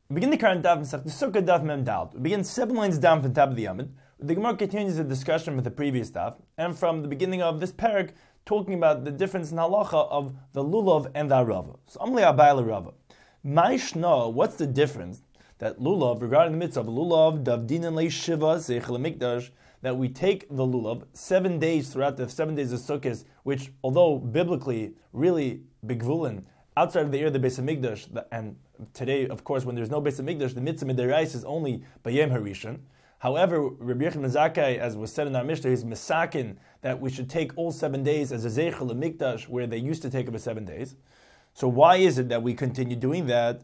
Begin the current daf Masechta Sukkah daf Mem Daled. We begin 7 lines down from the top of the Yamid. The Gemara continues the discussion with the previous daf, and from the beginning of this parak, talking about the difference in halacha of the lulav and the arava. So Amli Abayla Rava. Ma'ishna, what's the difference that lulav, regarding the mitzvah of lulav, davdinan le shiva zeichel mikdash, that we take the lulav 7 days throughout the 7 days of Sukkot, which, although biblically really bigvulin, outside of the area of the Beis Hamikdash, and today, of course, when there's no Beis Hamikdash, the mitzvah mid'oraisa is only Bayem Harishon. However, Rabbi Yochanan ben Zakkai, as was said in our Mishnah, is misakin that we should take all 7 days as a zeichel mikdash, where they used to take it for 7 days. So why is it that we continue doing that?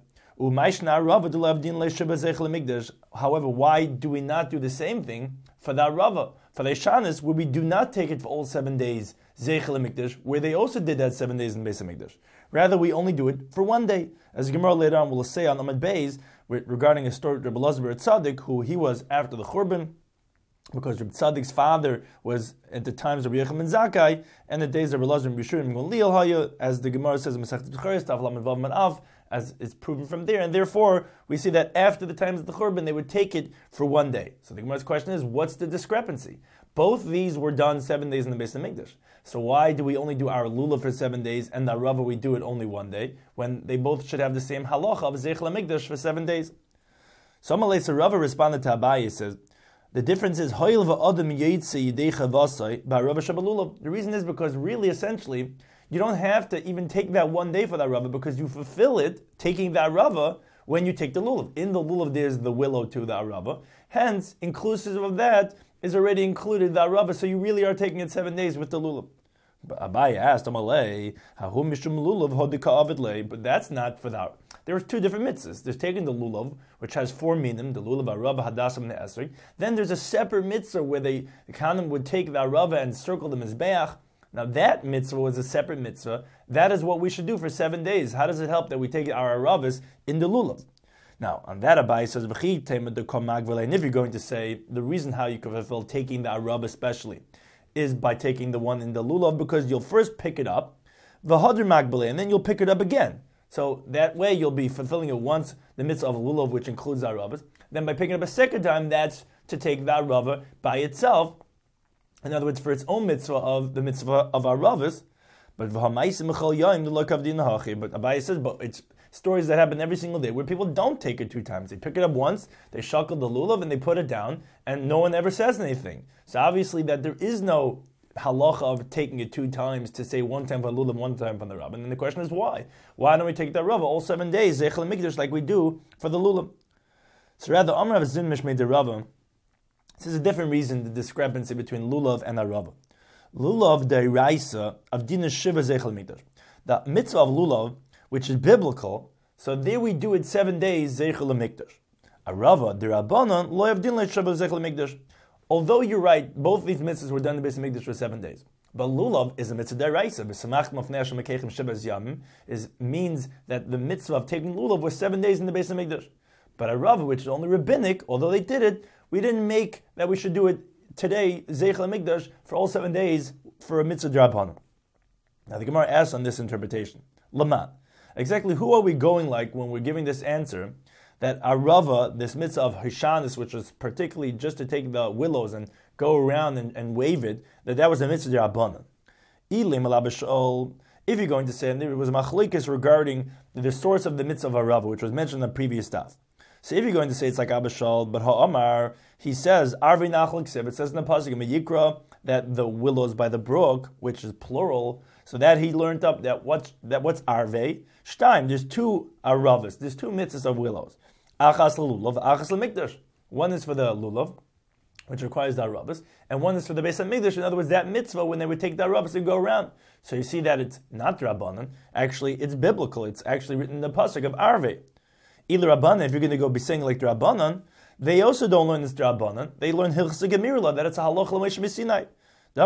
However, why do we not do the same thing for the Arava, for the Ishanis, where we do not take it for all 7 days, Zeichel Mikdash, where they also did that 7 days in Beis Hamikdash? Rather, we only do it for 1 day. As Gemara later on will say on Amud Beis, regarding a story of Rabbi Elazar bar Tzaddik, who he was after the Churban, because Rabbi Tzaddik's father was at the times of Rabbi Yochanan ben Zakkai, and the days of Rabbi Elazar and Bishurim Gamliel Haya, as the Gemara says in Masechet Bechoros, Tav Lamed Vav Amud Av, as is proven from there, and therefore we see that after the times of the Churban, they would take it for 1 day. So the Gemara's question is, what's the discrepancy? Both these were done 7 days in the Beis Hamikdash. So why do we only do our lulav for 7 days and the Arava we do it only 1 day, when they both should have the same halacha of Zeichel Hamikdash for 7 days? So Amalei Rava responded to Abaye, says, the difference is the reason is because really, essentially, you don't have to even take that 1 day for that Rava, because you fulfill it taking that Rava when you take the lulav. In the lulav, there's the willow to the Rava. Hence, inclusive of that is already included the Arava, so you really are taking it 7 days with the lulav. But Abaye asked, but that's not for that. There are 2 different mitzvahs. There's taking the lulav, which has 4 minim, the lulav Arava, Hadassah, and Esrei. Then there's a separate mitzvah where the Kohanim would take the Arava and circle the Mizbeach. Now that mitzvah was a separate mitzvah. That is what we should do for 7 days. How does it help that we take our Aravas in the lulav? Now, on that Abaye says, and if you're going to say, the reason how you can fulfill taking the Arava especially is by taking the one in the lulav, because you'll first pick it up, and then you'll pick it up again. So that way you'll be fulfilling it once, the mitzvah of lulav, which includes the Aravas. Then by picking up a second time, that's to take the Arava by itself. In other words, for its own mitzvah of the mitzvah of Aravas. But Abaye says, but it's stories that happen every single day where people don't take it 2 times. They pick it up once, they shackle the lulav, and they put it down, and no one ever says anything. So obviously that there is no halacha of taking it 2 times to say 1 time for the lulav, 1 time for the Rava. And then the question is why? Why don't we take the Rava all 7 days, Zeichel Mikdash, like we do for the lulav? So rather, Amar of Zin Mishmei de Rava, this is a different reason, the discrepancy between lulav and Arava. Lulav deraisa of Dina Shiva Zeichel Mikdash. The mitzvah of lulav, which is biblical, so there we do it 7 days, Zeichel Mikdash. Arava, derabanan, lo yavdin le Shiva Zeichel Mikdash. Although you're right, both these mitzvahs were done in the Beis Hamikdash for 7 days. But lulav is a mitzvah deraisa. Means that the mitzvah of taking lulav was 7 days in the Beis Hamikdash. But Arava, which is only rabbinic, although they did it, we didn't make that we should do it today, Zeichel Mikdash, for all 7 days for a mitzvah d'Rabbanan. Now the Gemara asks on this interpretation, Lama, exactly who are we going like when we're giving this answer, that Arava, this mitzvah of Hishanis, which was particularly just to take the willows and go around and wave it, that was a mitzvah d'Rabbanan. If you're going to say, and there was a machlekes regarding the source of the mitzvah of Arava, which was mentioned in the previous daf. So if you're going to say it's like Abba Shal, but Ha'amar, he says, Arvi Nachal Ksiv, it says in the Pasuk in Yikra that the willows by the brook, which is plural, so that he learned up that what's Arve? Shtaim, there's 2 Aravas, there's 2 mitzvahs of willows. Achas l'lulav, achas l'mikdash. One is for the lulav, which requires the Aravas, and one is for the Beis Hamikdash. In other words, that mitzvah, when they would take the Aravas and go around. So you see that it's not Rabbanan, actually it's biblical, it's actually written in the Pasuk of Arve. Either Rabbanan, if you're going to go be saying like the Rabbanan, they also don't learn this Rabbanan. They learn Hilchas Gemirla, that it's a halacha l'Moshe Sinai. The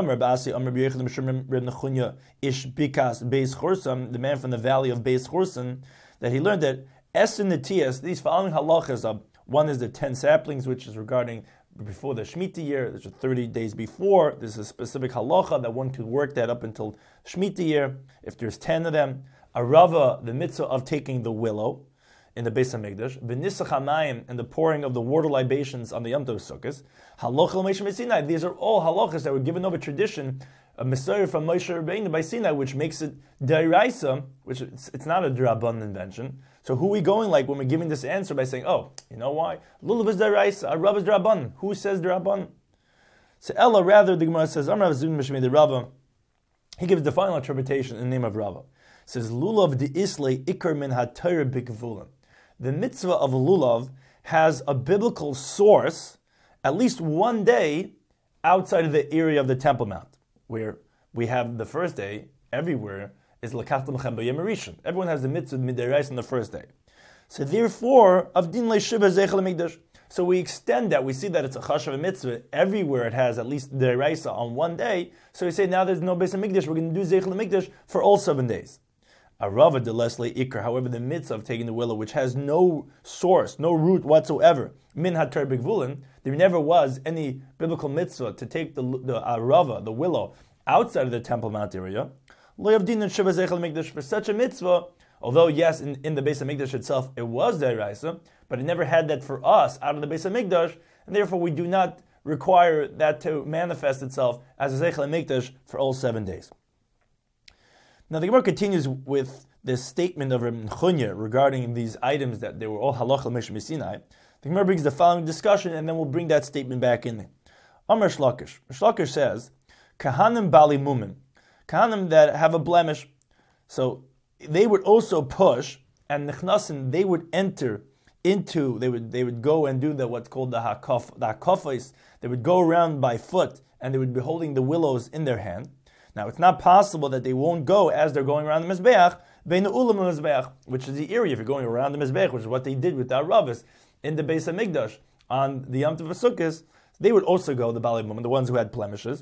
man from the valley of Beis Chorsan, that he learned that Esin Netias, these following halachas of, one is the 10 saplings, which is regarding before the Shemitah year, there's 30 days before, there's a specific halacha that one could work that up until Shemitah year, if there's 10 of them. Arava, the mitzvah of taking the willow, in the Beis Hamikdash, v'nisach hamayim, and the pouring of the water libations on the Yom Tov Sukkos, halacha l'Moshe Sinai. These are all halachas that were given over tradition, a Messiah from Moshe Rabbeinu by Sinai, which makes it deraisa, which it's not a drabban invention. So who are we going like when we're giving this answer by saying, oh, you know why? Lulav is deraisa, a Rav is drabban. Who says drabban? So Ella, rather, the Gemara says, Amar Zun Mishmei the Rava. He gives the final interpretation in the name of Rava. It says, Lulav de Islay Ikar min HaTorah b'Kevulim. The mitzvah of lulav has a biblical source at least one day outside of the area of the Temple Mount, where we have the first day everywhere is Lakach L'Mechem B'Yom Rishon. Everyone has the mitzvah mid'oraisa on the first day. So therefore, Avdin Le'Shiva Zeichel HaMikdash. So we extend that. We see that it's a chashav mitzvah everywhere. It has at least deraisa on one day. So we say now there's no Beis Hamikdash. We're going to do Zeichel HaMikdash for all 7 days. Arava de Leslie Ikar. However, the mitzvah of taking the willow, which has no source, no root whatsoever, min haTorah b'Kevulin, there never was any biblical mitzvah to take the arava, the willow, outside of the Temple Mount area. Lo yavdin and shiva Zeichel HaMikdash. For such a mitzvah, although yes, in the Beis Hamikdash itself it was deraisa, but it never had that for us out of the Beis Hamikdash, and therefore we do not require that to manifest itself as a Zeichel HaMikdash for all 7 days. Now the Gemara continues with this statement of Reb Nechunya regarding these items that they were all halacha l'Moshe Sinai. The Gemara brings the following discussion, and then we'll bring that statement back in. Amar Shlakish. Shlakish says, Kahanim bali mumin, Kahanim that have a blemish, so they would also push, and Nechnasim, they would enter into, they would go and do what's called the hakafos. They would go around by foot, and they would be holding the willows in their hand. Now, it's not possible that they won't go as they're going around the Mizbeach, Bein Ulam Mizbeach, which is the area, if you're going around the Mizbeach, which is what they did with the Aravis in the Beis Hamikdash on the Yom Tov Sukkos, they would also go, the Bali Mum, the ones who had blemishes,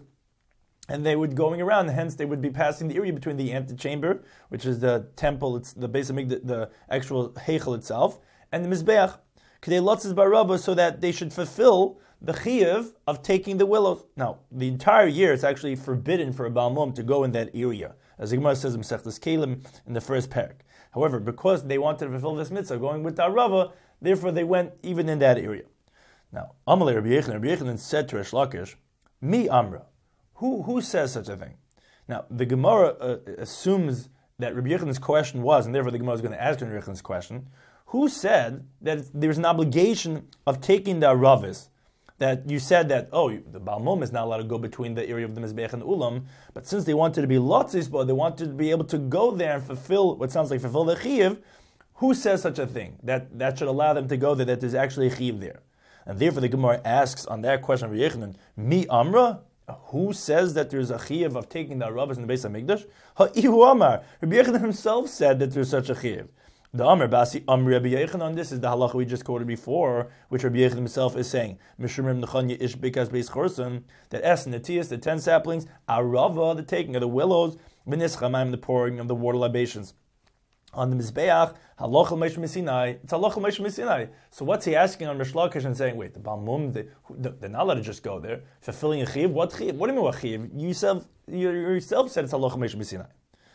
and they would going around, hence they would be passing the area between the antechamber, which is the temple, it's the Beis Hamikdash, the actual Heichel itself, and the Mizbeach, K'dei Lotzes Barabba, so that they should fulfill the chiyuv of taking the willows. Now, the entire year, it's actually forbidden for a Baal Mum to go in that area, as the Gemara says in Masechtas Kelim in the first parak. However, because they wanted to fulfill this mitzvah, going with the Arava, therefore they went even in that area. Now, Amalei Rabbi Yechanan said to Resh Lakish, Mi Amra, who says such a thing? Now, the Gemara assumes that Rabbi Yechanan's question was, and therefore the Gemara is going to ask Rabbi Yechanan's question, who said that there's an obligation of taking the Aravis, that you said that, the Baal Mum is not allowed to go between the area of the Mizbeach and Ulam, but since they wanted to be Lotzis, but they wanted to be able to go there and fulfill the Chiyuv, who says such a thing? That should allow them to go there, that there's actually a Chiyuv there. And therefore the Gemara asks on that question of Yechanan, Mi Amra? Who says that there's a Chiyuv of taking the Arabas in the Beis HaMikdash? Ha'ihu Amar. Rabbi Yechanan himself said that there's such a Chiyuv. The Amr Basi Amr Rabbi Yechanan, this is the halacha we just quoted before, which Rabbi Yechanan himself is saying, Mishumrim Nechanya Ish Bikas Beis Chorson, that Es Netias, the 10 saplings, Arava, the taking of the willows, V'nis Chamaim, the pouring of the water libations. On the Mizbeach, halacha l'Moshe Sinai, it's halacha l'Moshe Sinai. So what's he asking on Resh Lakish and saying, wait, the Baal Mum, they're not allowed to just go there, fulfilling a chiyuv? What chiyuv? What do you mean what chiyuv? You yourself said it's halacha l'Moshe Sinai.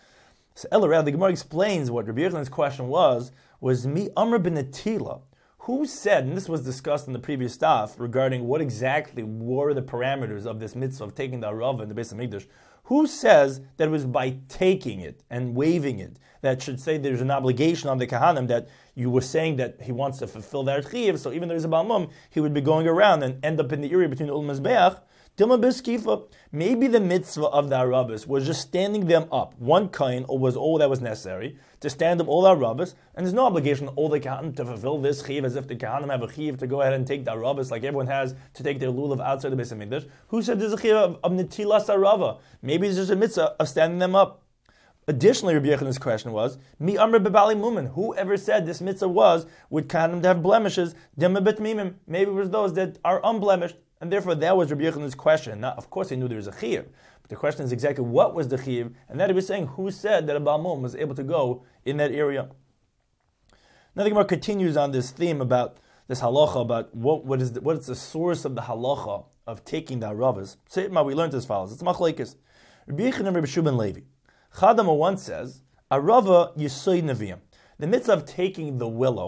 So Elorad, the Gemara explains what Rabbi Yechanan's question was Mi Amr ben Atila. Who said, and this was discussed in the previous daf, regarding what exactly were the parameters of this mitzvah of taking the Arava in the Beis HaMikdash, who says that it was by taking it and waving it, that should say there's an obligation on the Kahanim, that you were saying that he wants to fulfill that chiyuv, so even though there's a Baal Mum, he would be going around and end up in the area between the Ul Mizbeach. Maybe the mitzvah of the Arabas was just standing them up. One kain was all that was necessary to stand up all the Arabas, and there's no obligation on all the Kahanim to fulfill this chiyuv as if the Kahanim have a chiyuv to go ahead and take the Arabas like everyone has to take their lulav outside the Beis HaMikdash. Who said there's a chiyuv of netilas Arava? Maybe it's just a mitzvah of standing them up. Additionally, Rabbi Yechanan's question was, Mi Amr bebali mumin. Whoever said this mitzvah was with Kahanim to have blemishes, dema bet mimim. Maybe it was those that are unblemished. And therefore, that was Rabbi Yechanan's question. Now, of course, he knew there was a chiyuv, but the question is exactly what was the chiyuv, and that he was saying, who said that a Baal Mum was able to go in that area? Now, the Gemara continues on this theme about this halacha, about what is the source of the halacha of taking the aravas. So, we learned as follows. It's machlekes. Rabbi Yechanan and Rabbi Shimon Levi. Chadama once says, Arava Yisoy Nevi'im. The mitzvah of taking the willow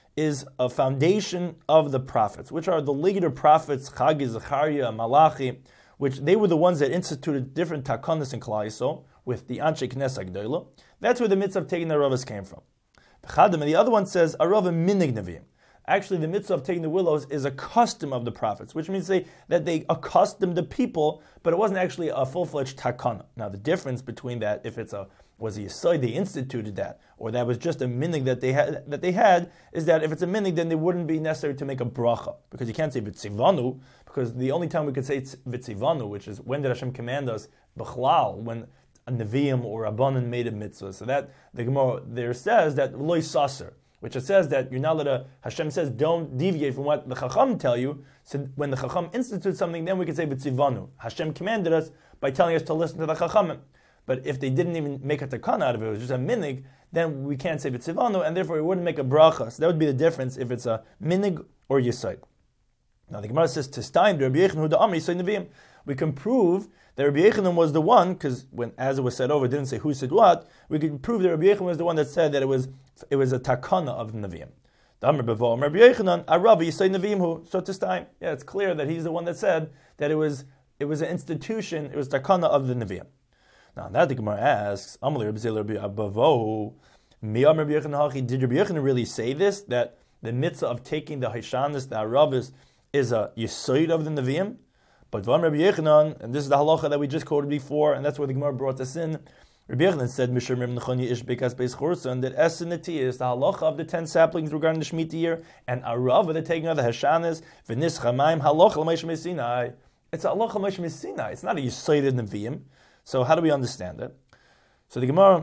is a foundation of the prophets, which are the later prophets, Chagi, Zechariah, Malachi, which they were the ones that instituted different takonos in Klal Yisrael with the Anshe Knesset Gdoila. That's where the mitzvah of taking the Aravas came from. And the other one says, Arava minig neviim. Actually, the mitzvah of taking the willows is a custom of the prophets, which means that they accustomed the people, but it wasn't actually a full-fledged takana. Now, the difference between that, if it's was a yesod, they instituted that, or that was just a minig that they had, is that if it's a minig, then it wouldn't be necessary to make a bracha, because you can't say vitzivanu, because the only time we could say it's vitzivanu, which is when did Hashem command us, b'chlal, when a neviim or rabbanan made a mitzvah. So that the Gemara there says that loy saser, which it says that you're not allowed to, Hashem says, don't deviate from what the Chacham tell you. So when the Chacham institutes something, then we can say b'tzivanu. Hashem commanded us by telling us to listen to the Chachamim. But if they didn't even make a takana out of it, it was just a minig, then we can't say b'tzivanu, and therefore it wouldn't make a bracha. So that would be the difference if it's a minig or yesod. Now the Gemara says, Testaim, Rabbi Yechanan, the Amri, Yesod Neviim. We can prove that Rabbi Yechanan was the one, because as it was said over, it didn't say who said what. We can prove that Rabbi Yechanan was the one that said that it was a takana of the Nevi'im. Rabbi Yechanan, Arav Yesod Nevi'im hu. So Testaim, yeah, it's clear that he's the one that said that it was an institution, it was takana of the Nevi'im. Now that the Gemara asks, Amalei Rabbi Zil Rabbi Abavo, Miyam Rabbi Yechanan Hachi, did Rabbi Yechanan really say this, that the mitzvah of taking the Haishanis, the Aravis, is a yesod of the Nevi'im? But Vam Rabbi Yechanan, and this is the halacha that we just quoted before, and that's where the Gemara brought us in. Rabbi Yechanan said, Mishar Mem Nechoni Ish Bekas Beis Chursan, that Esinati is the halacha of the 10 saplings regarding the Shemitah year, and Arav, the taking of the Hashanis, V'nis Chamaim, halacha l'Moshe Messinai. It's a halacha l'Moshe Messinai. It's not a yesod of Nevi'im. So how do we understand it? So the Gemara,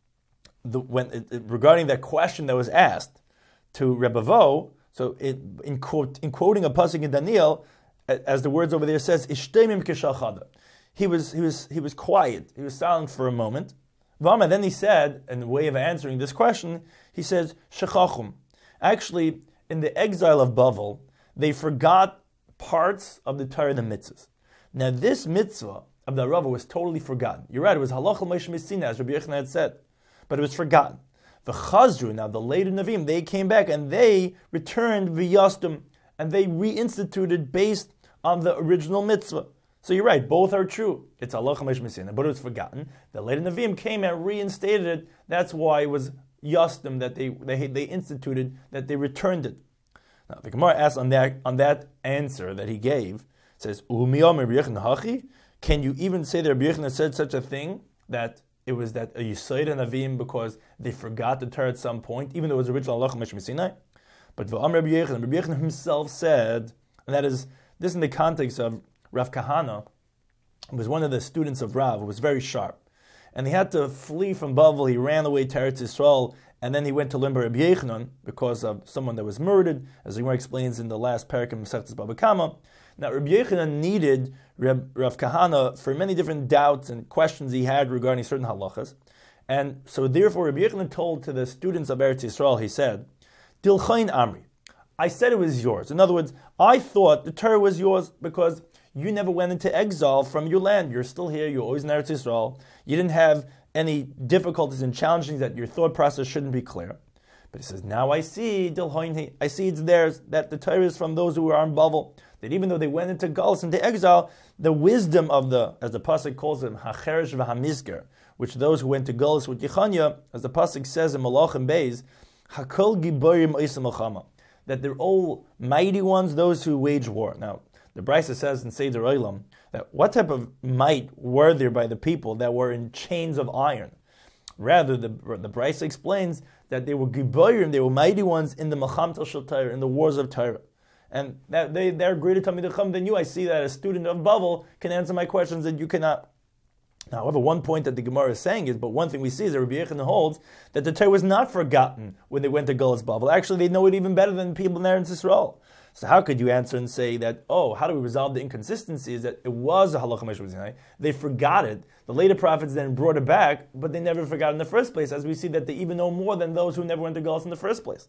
regarding that question that was asked to Rebbe Vo, so in quoting a pasuk in Daniel, as the words over there says, Ishtemim keshachada. He was quiet. He was silent for a moment. Vama, then he said, in the way of answering this question, he says, Shechachum. Actually, in the exile of Bavel, they forgot parts of the Torah, the mitzvahs. Now, this mitzvah of the Rava was totally forgotten. You're right, it was halach l'Moshe Messinai, as Rabbi Yechanan had said, but it was forgotten. The Chazru, now the later Navim, they came back and they returned v'yastum, and they reinstituted based on the original mitzvah. So you're right, both are true. It's halach l'Moshe Messinai, but it was forgotten. The later Navim came and reinstated it. That's why it was yastum that they instituted, that they returned it. Now the Gemara asks on that answer that he gave, says, Umiyam Rabbi Yechanan hachi? Can you even say that Rabbi Yechanan said such a thing, that it was that a Yisrael Navim because they forgot the Torah at some point, even though it was original halach l'Moshe Messinai? But Rabbi Yechanan himself said, and that is, this in the context of Rav Kahana, who was one of the students of Rav, who was very sharp. And he had to flee from Bavel, he ran away to Eretz Yisrael, and then he went to learn by Rabbi Yechanan because of someone that was murdered, as the Gemara explains in the last parak of Masechtas Baba Kama. Now, Rabbi Yechanan needed Rav Kahana for many different doubts and questions he had regarding certain halachas. And so therefore, Rabbi Yechanan told to the students of Eretz Yisrael, he said, Dilchain Amri, I said it was yours. In other words, I thought the Torah was yours because you never went into exile from your land. You're still here, you're always in Eretz Yisrael. You didn't have any difficulties and challenges that your thought process shouldn't be clear. But he says, now I see, Dilhoinhi, I see it's theirs, that the Torah is from those who were on Bavel, that even though they went into Galus, into exile, the wisdom of the, as the Pasuk calls them, HaCheresh v'Hamizker, which those who went to Galus with Yechanya, as the Pasuk says in Malachim Beis, Hakol Giborim Oisem Milchama, that they're all mighty ones, those who wage war. Now, the Brisa says in Seder Olam, that what type of might were there by the people that were in chains of iron? Rather, the Brisa explains that they were Giborim, they were mighty ones in the Melchamta Shel Torah, in the wars of Torah. And that they're greater Talmidei Chacham than you. I see that a student of Bavel can answer my questions that you cannot. Now, however, one point that the Gemara is saying is, but one thing we see is that Rabbi Yechanan holds that the Torah was not forgotten when they went to Galus Bavel. Actually, they know it even better than people in Eretz Yisrael. So how could you answer and say that, how do we resolve the inconsistency? Is that it was a halacha Moshe Messinai. They forgot it. The later prophets then brought it back, but they never forgot it in the first place, as we see that they even know more than those who never went to Galus in the first place.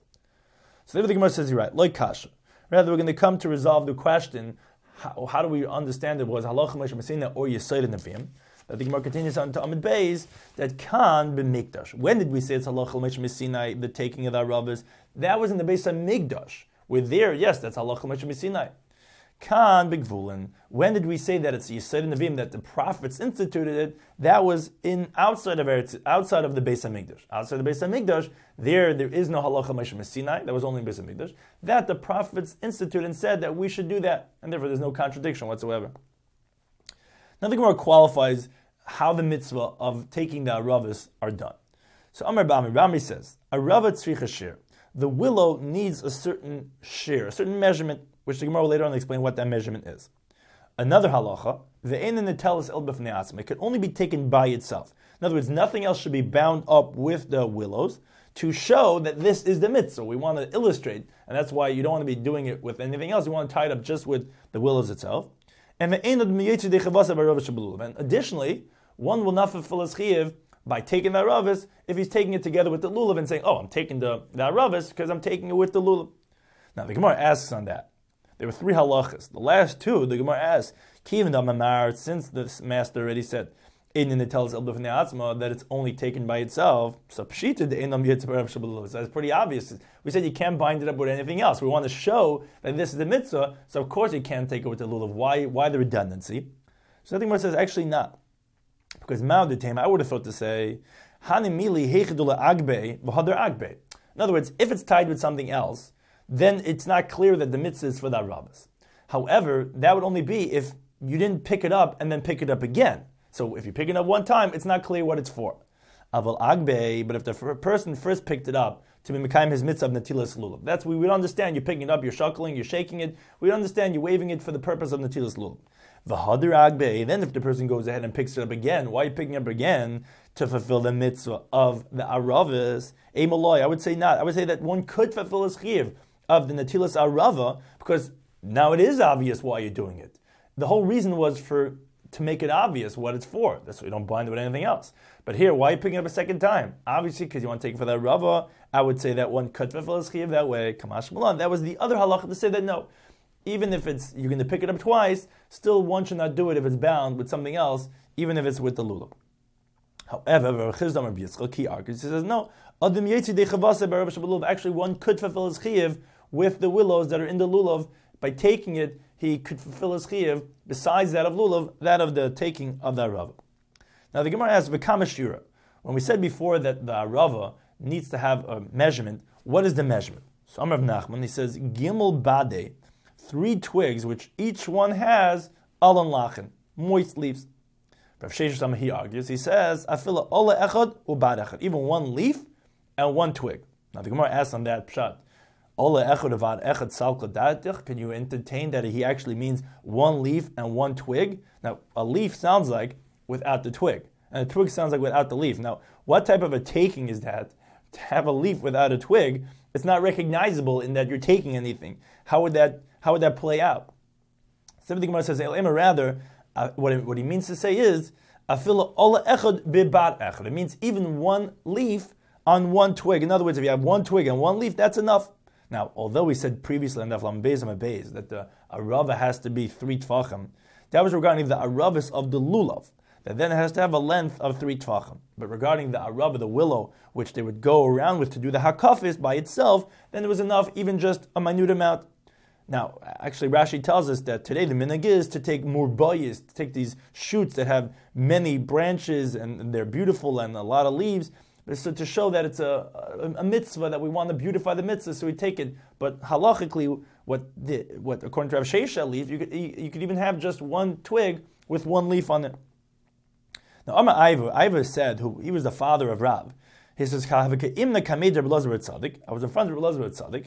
So the Gemara says, you're right, like kasha. Rather, we're going to come to resolve the question, how do we understand it was halacha Moshe Messinai or Yesod Nevi'im? That the Gemara continues on to Amid Beis, that Kan b'Mikdash. When did we say it's Halachah L'Moshe Sinai, the taking of the Aravos? That was in the Beis HaMikdash. We're there, yes, that's Halachah L'Moshe Sinai. Kan b'Gvulin. When did we say that it's Yisod Nevi'im, that the prophets instituted it? That was outside of the Beis HaMikdash. Outside the Beis HaMikdash, there is no Halacha Moshe Sinai. That was only in Beis HaMikdash. That the prophets instituted and said that we should do that, and therefore there's no contradiction whatsoever. Now the Gemara qualifies how the mitzvah of taking the aravos are done. So Amar Bami says, Arava tzricha shir. The willow needs a certain shir, a certain measurement, which the Gemara will later on explain what that measurement is. Another halacha, ve'ein netelas el b'fnei atzma. It can only be taken by itself. In other words, nothing else should be bound up with the willows to show that this is the mitzvah. We want to illustrate, and that's why you don't want to be doing it with anything else. You want to tie it up just with the willows itself. And additionally, one will not fulfill his chiyuv by taking the aravos if he's taking it together with the lulav and saying, "Oh, I'm taking the aravos because I'm taking it with the lulav." Now the Gemara asks on that. There were three halachas. The last two, the Gemara asks, since the master already said, that it's only taken by itself, so it's pretty obvious. We said you can't bind it up with anything else. We want to show that this is the mitzvah, so of course you can't take it with the lulav. Why the redundancy? So I think Gemara says, actually not. Because I would have thought to say, in other words, if it's tied with something else, then it's not clear that the mitzvah is for the aravos. However, that would only be if you didn't pick it up and then pick it up again. So if you pick it up one time, it's not clear what it's for. Aval agbe, but if the person first picked it up to be mekayim his mitzvah of netilas lulav, that's we would understand. You're picking it up, you're shuckling, you're shaking it. We understand you're waving it for the purpose of netilas lulav. V'hadir agbe, then if the person goes ahead and picks it up again, why are you picking it up again? To fulfill the mitzvah of the aravos. Emaloi, I would say not. I would say that one could fulfill his chiyuv of the netilas arava, because now it is obvious why you're doing it. The whole reason was to make it obvious what it's for. That's why you don't bind it with anything else. But here, why are you picking it up a second time? Obviously, because you want to take it for that rava. I would say that one could fulfill his chiyuv that way. Kamash Malan. That was the other halacha to say that no. Even if you're going to pick it up twice, still one should not do it if it's bound with something else, even if it's with the lulav. However, he says no. Actually, one could fulfill his chiyuv with the willows that are in the lulav. By taking it, he could fulfill his chiyuv, besides that of lulav, that of the taking of the arava. Now the Gemara asks, v'kama shira. When we said before that the arava needs to have a measurement, what is the measurement? So Amar Rav Nachman, he says, gimel bade, 3 twigs, which each one has alan lachen, moist leaves. Rav Sheshes he argues, he says, afila ola echad ubad echad, even 1 leaf and 1 twig. Now the Gemara asks on that pshat, ola echad uvad echad salka datich, can you entertain that he actually means 1 leaf and 1 twig? Now a leaf sounds like without the twig, and a twig sounds like without the leaf. Now what type of a taking is that? To have a leaf without a twig, it's not recognizable in that you're taking anything. How would that play out? So the Gemara says, rather, what he means to say is, it means even 1 leaf on 1 twig. In other words, if you have 1 twig and 1 leaf, that's enough. Now, although we said previously in Daf Lam Beis that the arava has to be 3 tfachim, that was regarding the aravos of the lulav, that then it has to have a length of 3 tfachim. But regarding the arava, the willow, which they would go around with to do the hakafis by itself, then it was enough, even just a minute amount. Now, actually, Rashi tells us that today the minhag is to take murbayis, to take these shoots that have many branches and they're beautiful and a lot of leaves, so to show that it's a mitzvah, that we want to beautify the mitzvah, so we take it. But halachically, what according to Rav Shesha leaf, you could even have just 1 twig with 1 leaf on it. Now, Amar Iva said, he was the father of Rav. He says, I was in front of Rabbi Elazar Tzaddik.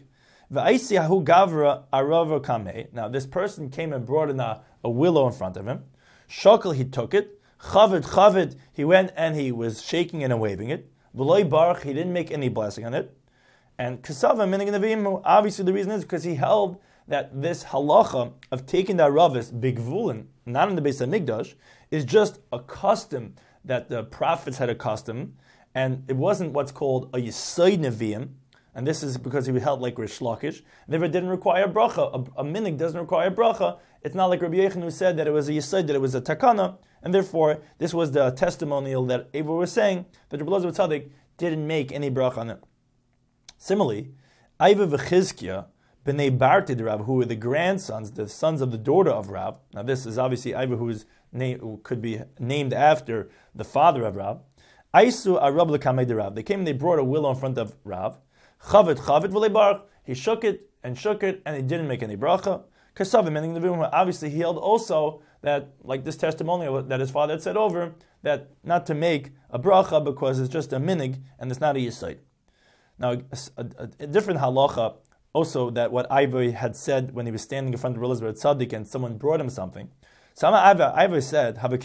Now this person came and brought in a willow in front of him. Shokal, he took it. Chavid, he went and he was shaking and waving it. V'loi baruch, he didn't make any blessing on it. And kasava minig nevim, obviously the reason is because he held that this halacha of taking the aravos bigvulin, not in the Beis HaMikdash, is just a custom that the prophets had a custom, and it wasn't what's called a yesod neviim. and this is because he held like Rish Lakish, therefore it didn't require a bracha. A minig doesn't require a bracha. It's not like Rabbi Yechon who said that it was a yesod, that it was a takana, and therefore this was the testimonial that Ava was saying that Rabbi Elazar Tzaddik didn't make any bracha on it. Similarly, Iva v'Chizkiah b'nei Bartid Rav, who were the grandsons, the sons of the daughter of Rav. Now this is obviously Iva who could be named after the father of Rav. Aisu Arab l'kamei de Rav. They came and they brought a willow in front of Rav. Chavet v'lei barach. He shook it, and he didn't make any bracha. Kasavim, meaning the Vilna, obviously he held also that, like this testimonial that his father had said over, that not to make a bracha because it's just a minig and it's not a yesod. Now, a different halacha, also that what Iva had said when he was standing in front of Elazar Tzaddik and someone brought him something. So Iva said, I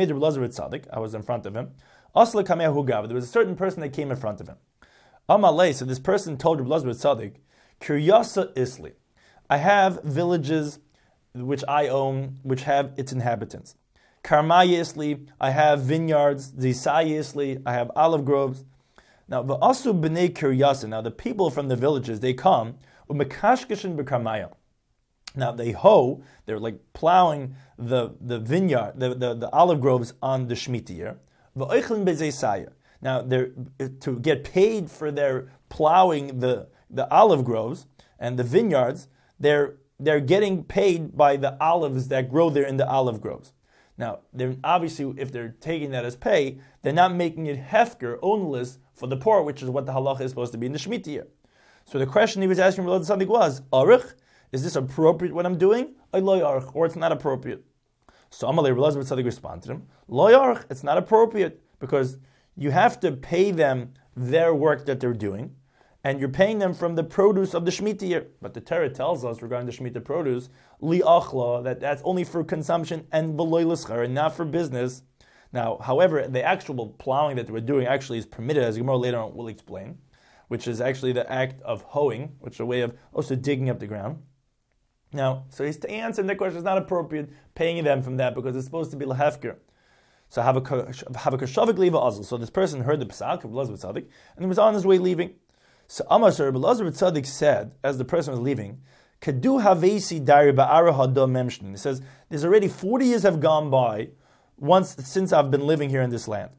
was in front of him. There was a certain person that came in front of him. Amalei, so this person told Elazar Tzaddik, Kiryasa Isli, I have villages which I own, which have its inhabitants. Karmaya Isli, I have vineyards. Zisaya Isli, I have olive groves. Now, v'asu b'nei Kiryasa, now the people from the villages, they come, umekashkeshin b'karmaya. Now they hoe, they're like plowing the vineyard, the olive groves on the Shemitah year. V'oichlin b'zeisaya. Now they're to get paid for their plowing the olive groves and the vineyards. They're getting paid by the olives that grow there in the olive groves. Now, they're obviously, if they're taking that as pay, they're not making it hefker, onerous for the poor, which is what the halacha is supposed to be in the Shemitah year. So the question he was asking Rabbi Elazar Tzaddik was, Arich, is this appropriate what I'm doing? Or it's not appropriate. So Amalei Rabbi Elazar Tzaddik responded to him, Lo yarich, it's not appropriate, because you have to pay them their work that they're doing, and you're paying them from the produce of the Shemitah year. But the Torah tells us regarding the Shemitah produce, li achla, that's only for consumption and v'loy l'schar, and not for business. Now, however, the actual plowing that they were doing actually is permitted, as Gemara later on will explain, which is actually the act of hoeing, which is a way of also digging up the ground. Now, so he's to answer that question, it's not appropriate paying them from that because it's supposed to be lahefker. So have a kashavik leva azal. So this person heard the psak of Elazar Tzaddik, and he was on his way leaving. So Amar Elazar Tzaddik said, as the person was leaving, Kadu havesi dari ba'ara hadam memshnin. He says, there's already 40 years have gone by since I've been living here in this land.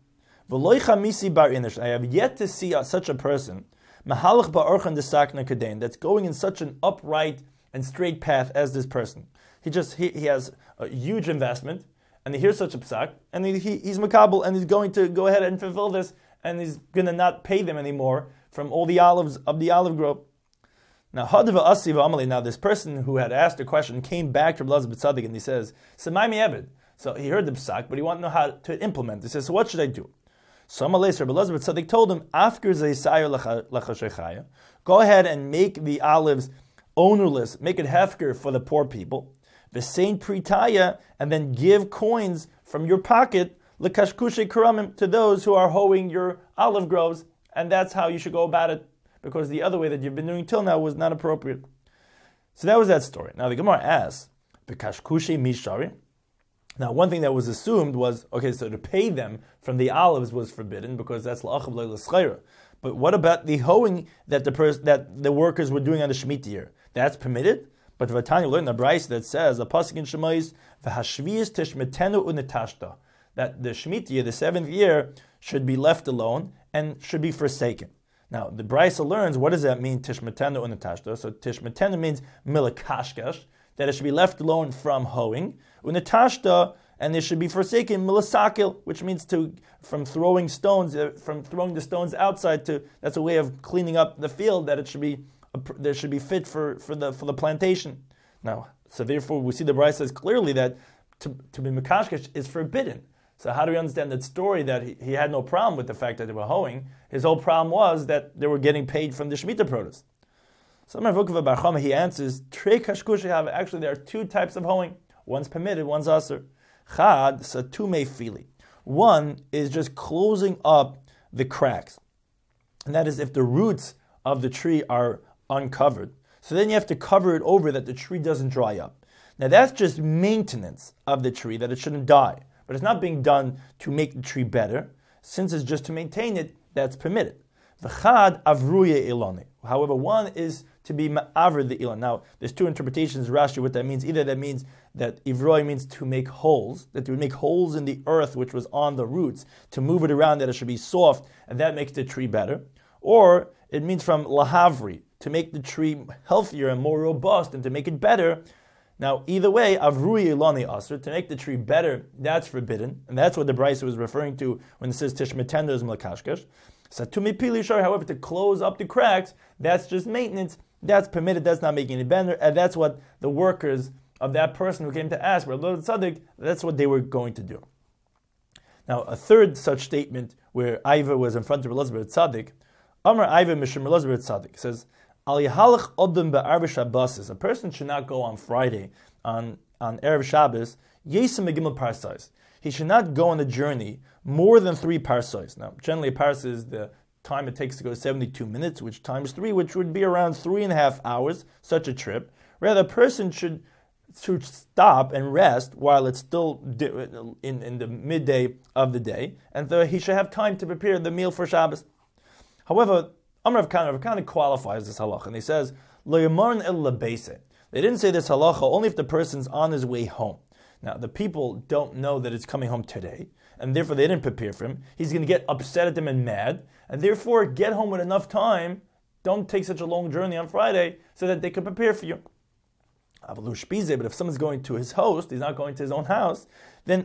I have yet to see such a person that's going in such an upright and straight path as this person. He has a huge investment, and he hears such a psak, and he's makabel, and he's going to go ahead and fulfill this, and he's going to not pay them anymore from all the olives of the olive grove. Now, this person who had asked a question came back to Elazar Tzaddik, and he says, Semaimi Ebed. So he heard the psak, but he wanted to know how to implement it. He says, so what should I do? So Elazar Tzaddik told him, go ahead and make the olives ownerless, make it hefker for the poor people. V'sein pritaya, and then give coins from your pocket l'kashkushe karamim to those who are hoeing your olive groves, and that's how you should go about it, because the other way that you've been doing till now was not appropriate. So that was that story. Now the Gemara asks, v'kashkushe mishari. Now one thing that was assumed was, okay, so to pay them from the olives was forbidden because that's la'achav le'l'schayra. But what about the hoeing that the workers were doing on the Shemitah year? That's permitted. But Vatanya learned a brayse that says, a pasuk in Shemais, v'hashvius tishmetenu unetashta, that the Shemitah year, the 7th year, should be left alone and should be forsaken. Now, the brayse learns, what does that mean, tishmetenu unetashta? So tishmetenu means milakashkash, that it should be left alone from hoeing. Unetashta, and it should be forsaken, milasakil, which means from throwing the stones outside to, that's a way of cleaning up the field, that it should be fit for the plantation. Now, so therefore we see the Brayse says clearly that to be Mekashkesh is forbidden. So how do we understand that story that he had no problem with the fact that they were hoeing? His whole problem was that they were getting paid from the Shemitah produce. So he answers, actually there are 2 types of hoeing. One's permitted, one's aser. Chad satume fili. One is just closing up the cracks. And that is if the roots of the tree are uncovered. So then you have to cover it over that the tree doesn't dry up. Now that's just maintenance of the tree, that it shouldn't die. But it's not being done to make the tree better. Since it's just to maintain it, that's permitted. V'chad avruye ilani. However, one is to be ma'aver the ilan. Now, there's two interpretations, Rashi, what that means. Either that means that ivroy means to make holes, that they would make holes in the earth which was on the roots, to move it around, that it should be soft, and that makes the tree better. Or it means from lahavri, to make the tree healthier and more robust, and to make it better. Now, either way, avruye ilani asr, to make the tree better, that's forbidden, and that's what the Brisa was referring to when it says tishmetender is mlakashkash. Satumi pili shar, however, to close up the cracks, that's just maintenance. That's permitted. That's not making it better, and that's what the workers of that person who came to ask Rabbi Tzaddik, that's what they were going to do. Now, a third such statement where Iva was in front of Elizabeth Tzaddik, Amar Iva Mishum Elizabeth Tzaddik says, Al Yahalach Odom be'Arba Shabbos, a person should not go on Friday on Erev Shabbos. Yesem Megimel Parsais. He should not go on a journey more than 3 parsais. Now, generally, a parsai is the time it takes to go 72 minutes, which times 3, which would be around 3.5 hours, such a trip. Rather, a person should stop and rest while it's still in the midday of the day, and he should have time to prepare the meal for Shabbos. However, Amar Rav Kana qualifies this halacha, and he says, Lo yamarn el lebeise. They didn't say this halacha only if the person's on his way home. Now, the people don't know that it's coming home today, and therefore they didn't prepare for him. He's going to get upset at them and mad, and therefore get home with enough time. Don't take such a long journey on Friday so that they can prepare for you. But if someone's going to his host, he's not going to his own house, then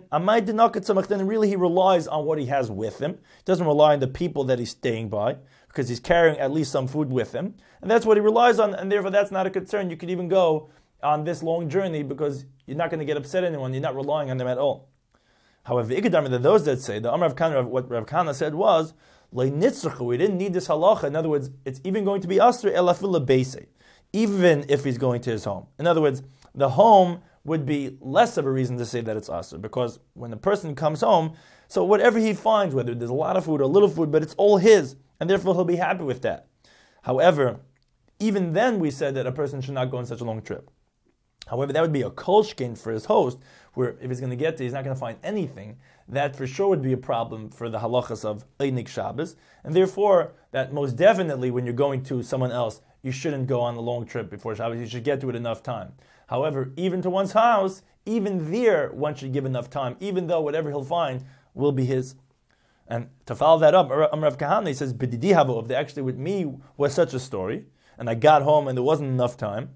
really he relies on what he has with him. He doesn't rely on the people that he's staying by, because he's carrying at least some food with him. And that's what he relies on, and therefore that's not a concern. You could even go on this long journey because you're not going to get upset at anyone. You're not relying on them at all. However, those that say, the Amar Rav Kana, what Rav Kana said was, we didn't need this halacha. In other words, it's even going to be asr elafila beise, even if he's going to his home. In other words, the home would be less of a reason to say that it's asr, because when the person comes home, so whatever he finds, whether there's a lot of food or little food, but it's all his, and therefore he'll be happy with that. However, even then we said that a person should not go on such a long trip. However, that would be a kolshkin for his host, where if he's going to get there, he's not going to find anything. That for sure would be a problem for the halachas of Einik Shabbos, and therefore that most definitely when you're going to someone else, you shouldn't go on a long trip before Shabbos. You should get to it enough time. However, even to one's house, even there one should give enough time, even though whatever he'll find will be his. And to follow that up, Rav Kahana says, "B'didi havo," if actually with me was such a story, and I got home and there wasn't enough time.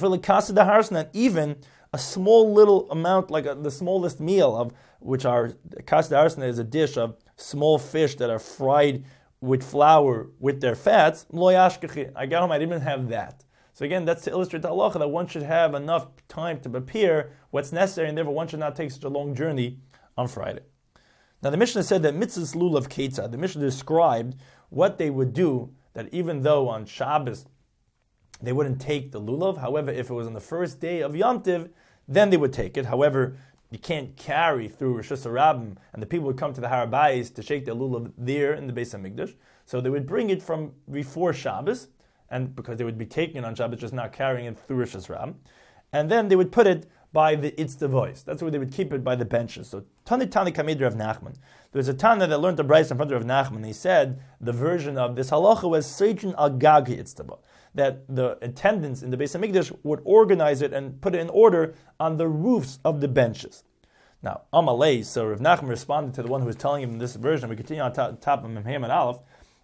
Even a small little amount, like the smallest meal of which are kasda harsna is a dish of small fish that are fried with flour with their fats. I got home, I didn't even have that. So again, that's to illustrate the halacha that one should have enough time to prepare what's necessary, and therefore one should not take such a long journey on Friday. Now the Mishnah said that mitzvahs lulav ketzad. The Mishnah described what they would do, that even though on Shabbos they wouldn't take the lulav. However, if it was on the first day of Yom Tiv, then they would take it. However, you can't carry through Rosh Hashanah, and the people would come to the Har HaBayis to shake their lulav there in the Beis HaMikdash. So they would bring it from before Shabbos, and because they would be taking it on Shabbos, just not carrying it through Rosh Hashanah. And then they would put it by the Itzta voice. That's where they would keep it, by the benches. So Tani Kamid Rav Nachman. There was a Tana that learned the Bryce in front of Rav Nachman. He said the version of this halacha was Seichin al Gagi Itzta, that the attendants in the Beis HaMikdash would organize it and put it in order on the roofs of the benches. Now, Amalei, so Rav Nachman responded to the one who was telling him this version. We continue on top of Memhem and Aleph.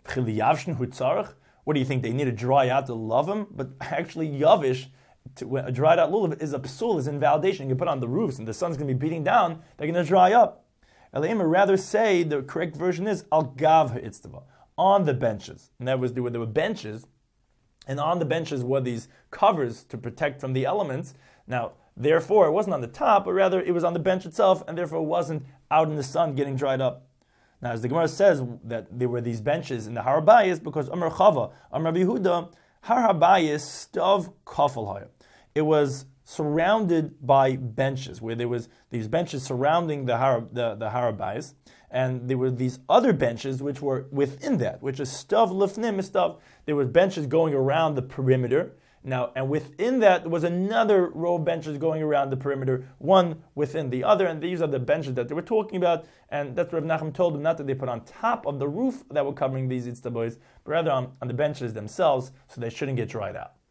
What do you think? They need to dry out to love him? But actually, Yavish, a dried out lulav, is a psul, is invalidation. You can put on the roofs and the sun's going to be beating down, they're going to dry up. Elaim rather say the correct version is al gav ha'itzdava, on the benches. And that was there were benches, and on the benches were these covers to protect from the elements. Now, therefore, it wasn't on the top, but rather it was on the bench itself, and therefore it wasn't out in the sun getting dried up. Now, as the Gemara says that there were these benches in the Har HaBayis, because Amar Chava, Amar Yehuda, Har HaBayis stav kafel haya. It was surrounded by benches, where there was these benches surrounding the Har HaBayis, and there were these other benches which were within that, which is stav lifnim stav. There were benches going around the perimeter, Now, and within that, there was another row of benches going around the perimeter, one within the other, and these are the benches that they were talking about, and that's what Rav Nachum told them, not that they put on top of the roof that were covering these itztabois, but rather on the benches themselves, so they shouldn't get dried out.